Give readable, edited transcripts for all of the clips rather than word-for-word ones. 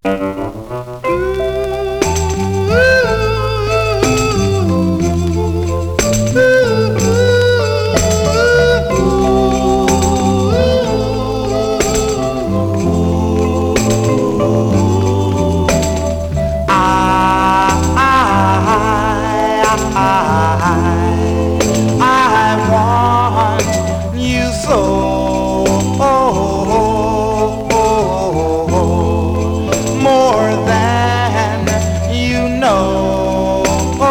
I want you so, more than you know.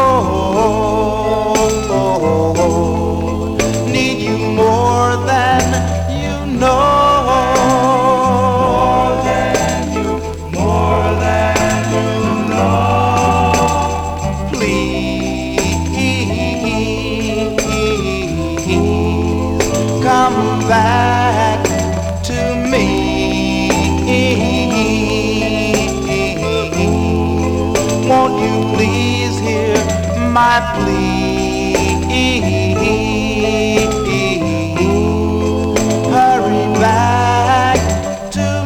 Need you more than you know. More than you know. Please come back to me. Won't you please hear my plea? Hurry back to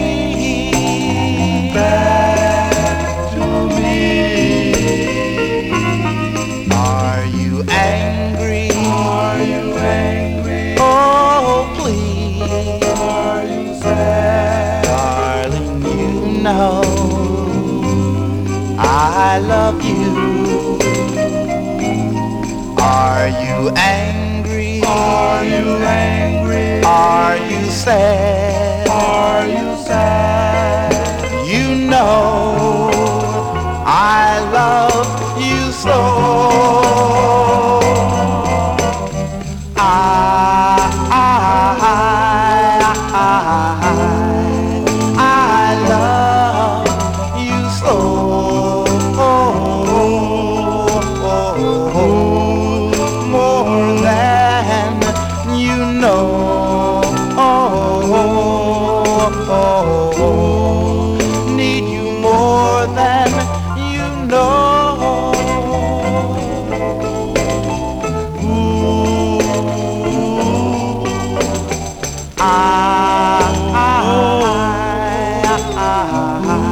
me. Back to me. Are you angry? Are you angry? Oh, please. Are you sad? Darling, you know I love you. Are you angry? Are you angry? Are you sad? Are you sad? You know I love you so. I love you so, more than you know. Need you more than you know. Ooh, I